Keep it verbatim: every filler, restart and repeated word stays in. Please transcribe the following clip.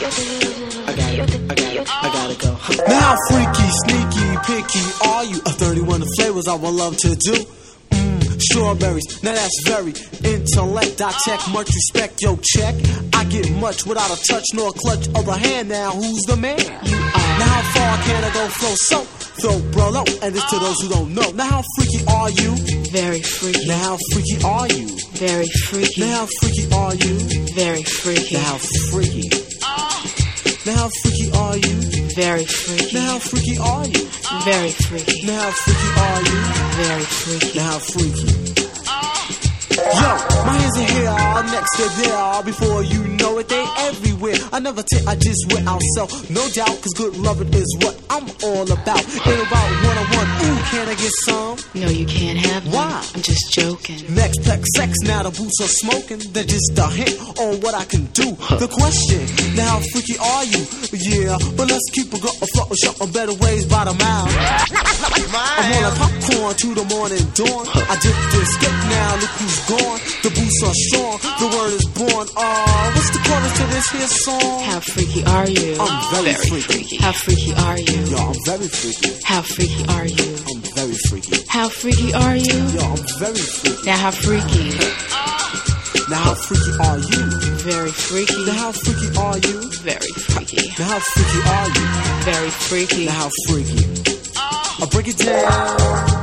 I got it, I got it, I gotta go. Now how freaky, sneaky, picky are you? A thirty-one flavors I would love to do. Mm, strawberries, now that's very intellect. I check much respect, yo check. I get much without a touch nor a clutch of a hand. Now who's the man? You are. Now how far can I go flow so? Throw bro low, and this to those who don't know. Now how freaky are you? Very freaky. Now how freaky are you? Very freaky. Now how freaky are you? Very freaky. Now how freaky. Now how freaky are you? Very freaky. Now how freaky are you? Very freaky. Now how freaky are you? Very freaky. Now how freaky. Yo, my hands are here, next to there. Before you know it, they everywhere. I never take, I just wear out self. No doubt, cause good loving is what I'm all about. Ain't about one-on-one, ooh, can I get some? No, you can't have them. Why? I'm just joking. Next plex sex, now the boots are smoking. They're just a hint on what I can do. The question, now how freaky are you? Yeah, but let's keep a go afloat, show on better ways by the mile. I'm on a popcorn to the morning dawn. I dip this skip now, look who's gone. The boots are strong, the word is born. Uh, what's the chorus to this here song? How freaky are you? I'm very, very freaky. freaky. How freaky are you? Yo, I'm very freaky. How freaky are you? I'm very freaky. How freaky are you? Yo, I'm very freaky. Now how freaky? Now how freaky are you? Very freaky. Now how freaky are you? Very freaky. Now how freaky are you? Very freaky. Now how freaky? I'll break it down.